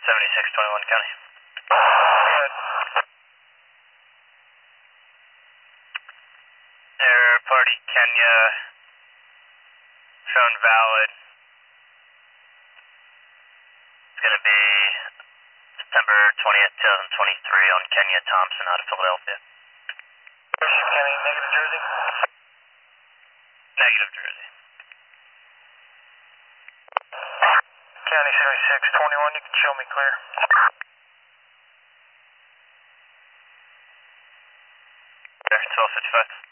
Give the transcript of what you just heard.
7621 County. Good. Air Party Kenya, shown valid. It's going to be September 20th, 2023 on Kenya Thompson out of Philadelphia. County, negative Jersey. Negative Jersey. County 7621, you can show me clear. There, 1255.